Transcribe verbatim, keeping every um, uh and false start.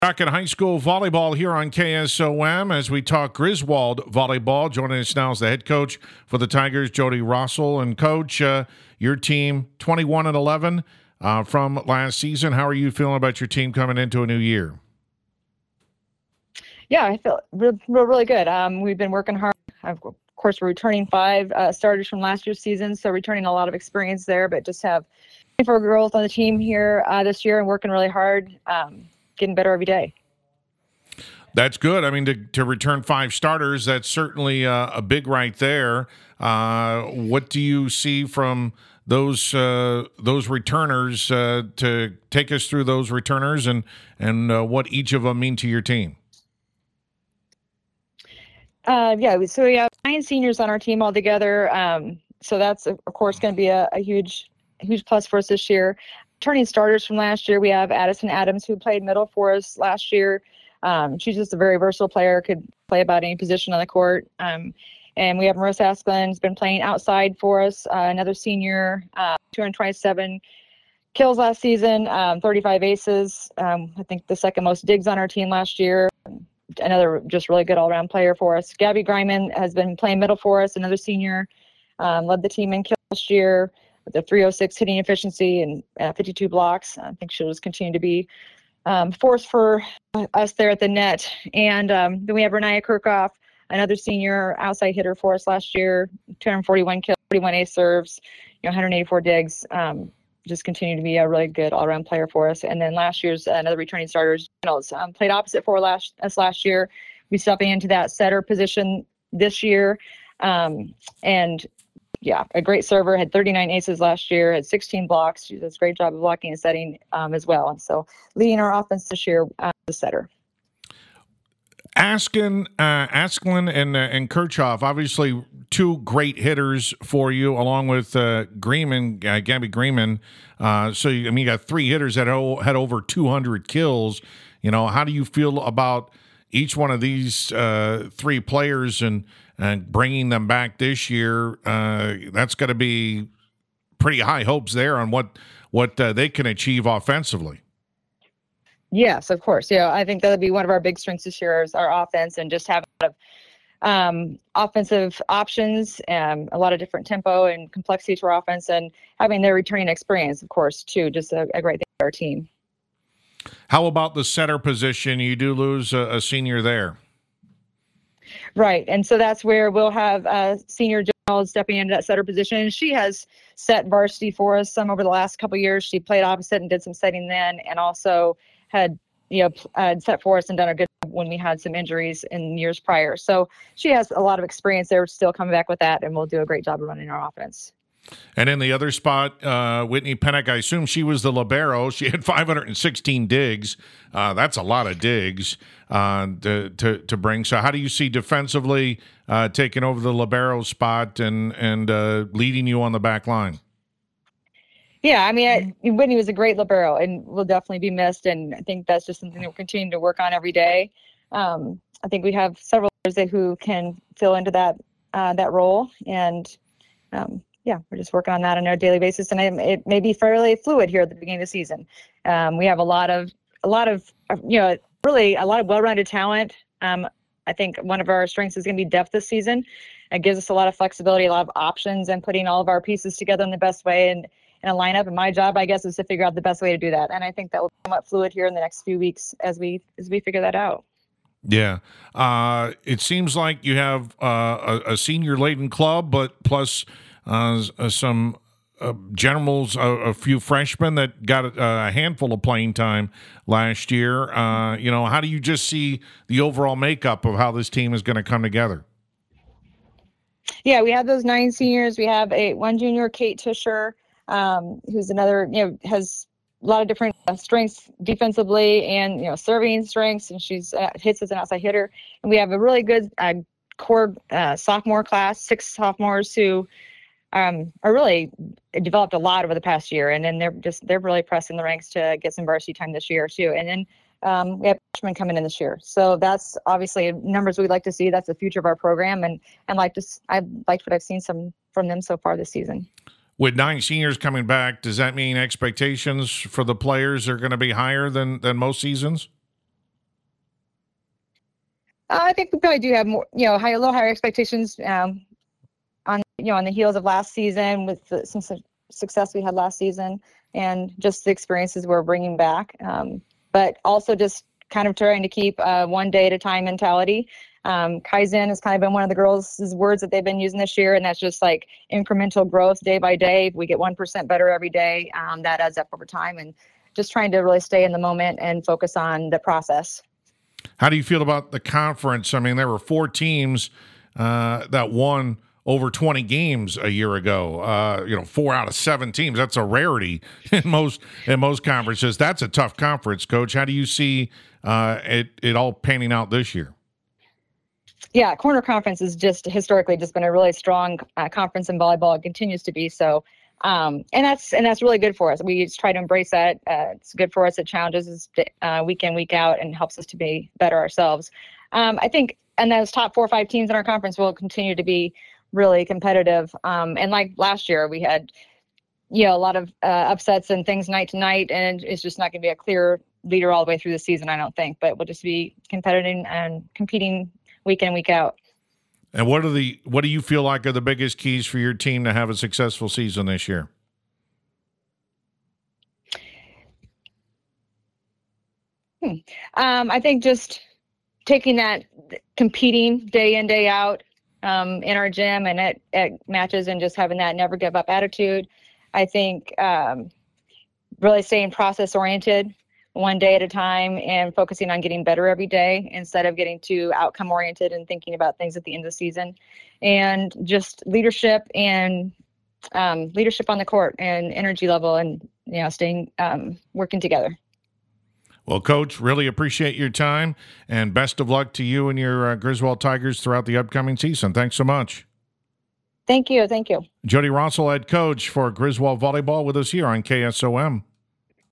Back at high school volleyball here on K S O M as we talk Griswold volleyball. Joining us now is the head coach for the Tigers, Jody Russell. And coach, uh, your team twenty-one and eleven uh, from last season. How are you feeling about your team coming into a new year? Yeah, I feel real, real really good. Um, we've been working hard. Of course, we're returning five uh, starters from last year's season, so returning a lot of experience there. But just have for growth on the team here uh, this year and working really hard. Um, getting better every day. That's good. I mean, to, to return five starters, that's certainly uh, a big right there. Uh, what do you see from those uh, those returners uh, to take us through those returners and, and uh, what each of them mean to your team? Uh, yeah, so we have nine seniors on our team altogether. Um, so that's, of course, going to be a, a huge, huge plus for us this year. Turning starters from last year, we have Addison Adams, who played middle for us last year. Um, she's just a very versatile player, could play about any position on the court. Um, and we have Marissa Asplin, who's been playing outside for us, uh, another senior, uh, two hundred twenty-seven kills last season, um, thirty-five aces. Um, I think the second most digs on our team last year. Another just really good all-around player for us. Gabby Griman has been playing middle for us, another senior, um, led the team in kills last year with a three oh six hitting efficiency and uh, fifty-two blocks. I think she'll just continue to be um, force for us there at the net. And um, then we have Renaya Kirchhoff, another senior outside hitter for us last year, two hundred forty-one kills, forty-one ace serves, you know, one hundred eighty-four digs. Um, just continue to be a really good all-around player for us. And then last year's uh, another returning starters um, played opposite for last, us last year. We stepping into that setter position this year. Um, and yeah, a great server, had thirty-nine aces last year, had sixteen blocks. She does a great job of blocking and setting um, as well. And so leading our offense this year, uh, the setter. Askin, uh, Asklin and uh, and Kirchhoff, obviously two great hitters for you, along with uh, Greenman, uh, Gabby Greenman. Uh, so, you, I mean, you got three hitters that had over two hundred kills. You know, how do you feel about each one of these uh, three players and, and bringing them back this year? Uh, that's going to be pretty high hopes there on what, what uh, they can achieve offensively. Yes, of course. Yeah, I think that would be one of our big strengths this year is our offense and just having a lot of um, offensive options and a lot of different tempo and complexity to our offense and having their returning experience, of course, too. Just a, a great thing for our team. How about the center position? You do lose a, a senior there. Right. And so that's where we'll have uh, senior Jones stepping into that setter position. She has set varsity for us some over the last couple of years. She played opposite and did some setting then, and also had you know uh, set for us and done a good job when we had some injuries in years prior. So she has a lot of experience there, still coming back with that, and we'll do a great job of running our offense. And in the other spot, uh, Whitney Pennick, I assume she was the libero. She had five hundred sixteen digs. Uh, that's a lot of digs uh, to, to to bring. So how do you see defensively uh, taking over the libero spot and, and uh, leading you on the back line? Yeah, I mean, I, Whitney was a great libero and will definitely be missed. And I think that's just something that we're continuing to work on every day. Um, I think we have several players who can fill into that uh, that role. And um, yeah, we're just working on that on a daily basis. And it, it may be fairly fluid here at the beginning of the season. Um, we have a lot of, a lot of, you know, really a lot of well-rounded talent. Um, I think one of our strengths is going to be depth this season. It gives us a lot of flexibility, a lot of options, and putting all of our pieces together in the best way and in a lineup. And my job, I guess, is to figure out the best way to do that. And I think that will come up fluid here in the next few weeks as we as we figure that out. Yeah. Uh, it seems like you have uh, a, a senior-laden club, but plus uh, some uh, generals, a, a few freshmen that got a, a handful of playing time last year. Uh, you know, how do you just see the overall makeup of how this team is going to come together? Yeah, we have those nine seniors. We have a one junior, Kate Tischer, um, who's another, you know, has a lot of different uh, strengths defensively and, you know, serving strengths, and she's uh, hits as an outside hitter. And we have a really good uh, core uh, sophomore class, six sophomores who um, are really developed a lot over the past year. And then they're just, they're really pressing the ranks to get some varsity time this year too. And then um, we have freshmen coming in this year. So that's obviously numbers we'd like to see. That's the future of our program. And, and like to, I've liked what I've seen some from them so far this season. With nine seniors coming back, does that mean expectations for the players are going to be higher than, than most seasons? I think we probably do have more, you know, high, a little higher expectations um, on, you know, on the heels of last season with the, some su- success we had last season and just the experiences we're bringing back. Um, but also just kind of trying to keep a one day at a time mentality. Um, Kaizen has kind of been one of the girls' words that they've been using this year, and that's just like incremental growth day by day. If we get one percent better every day, um, that adds up over time, and just trying to really stay in the moment and focus on the process. How do you feel about the conference? I mean, there were four teams uh, that won over twenty games a year ago. Uh, you know, four out of seven teams. That's a rarity in most in most conferences. That's a tough conference, Coach. How do you see uh, it it all panning out this year? Yeah, Corner Conference has just historically just been a really strong uh, conference in volleyball. It continues to be so. Um, and that's and that's really good for us. We just try to embrace that. Uh, it's good for us. It challenges us uh, week in, week out, and helps us to be better ourselves. Um, I think, and those top four or five teams in our conference will continue to be really competitive. Um, and like last year, we had, you know, a lot of uh, upsets and things night to night, and it's just not going to be a clear leader all the way through the season, I don't think. But we'll just be competitive and competing week in, week out. And what are the what do you feel like are the biggest keys for your team to have a successful season this year? Hmm. Um, I think just taking that, competing day in, day out um, in our gym and at, at matches, and just having that never give up attitude. I think um, really staying process oriented, one day at a time, and focusing on getting better every day instead of getting too outcome oriented and thinking about things at the end of the season. And just leadership and um, leadership on the court and energy level, and, you know, staying, um, working together. Well, Coach, really appreciate your time, and best of luck to you and your uh, Griswold Tigers throughout the upcoming season. Thanks so much. Thank you. Thank you. Jody Rossel, head coach for Griswold Volleyball, with us here on K S O M.